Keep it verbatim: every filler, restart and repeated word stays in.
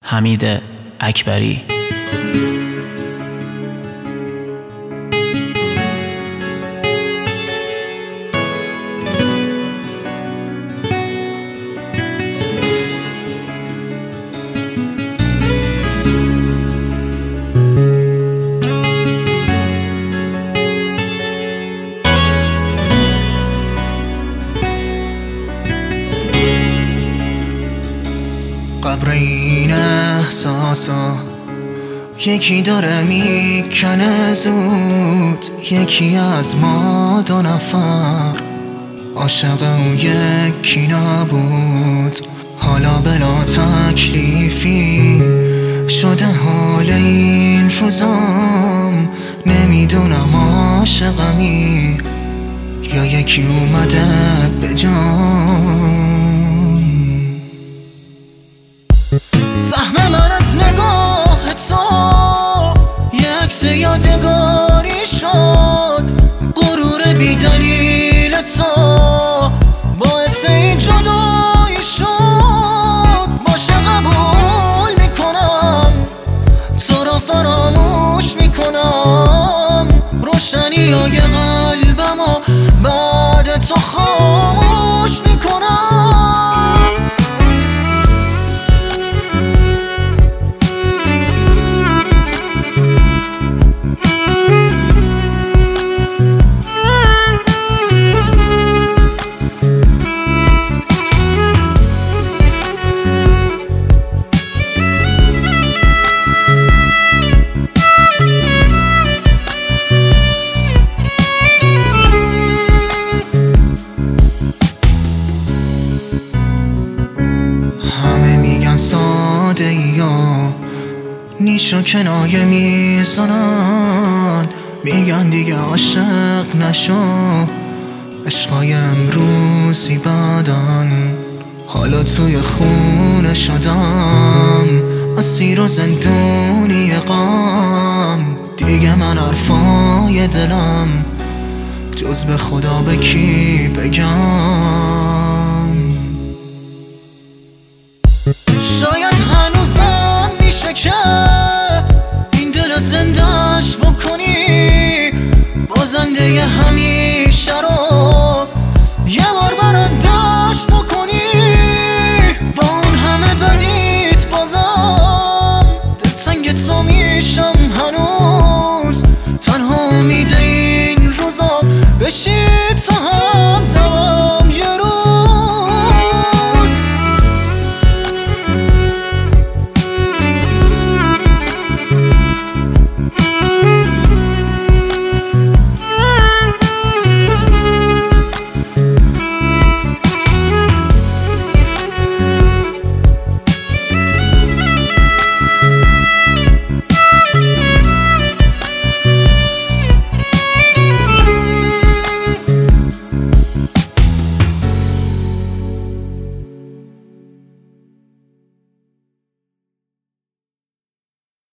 حمید اکبری. قبر این احساسا یکی داره میکنه زود، یکی از ما دو نفر عاشق اون یکی نبود. حالا بلا تکلیفی شده حال این روزام، نمیدونم عاشقمی یا یکی اومده به جان. سهم من از نگاه تو یک عکس یادگاری شد، غرور بی دلیل تو باعث این جدایی شد. باشه قبول میکنم تو را فراموش میکنم، روشنی های قلبمو بعد تو خاموش میکنم. ساده یا نیشو کنایه میزنن، میگن دیگه عاشق نشو، عشقای امروزی بدن. حالا توی خونه شدم اسیر و زندونی غم، دیگه من حرفای دلم جز به خدا به کی بگم. شاید هنوزم میشه که این دل زندهش بکنی، بازنده همیشه رو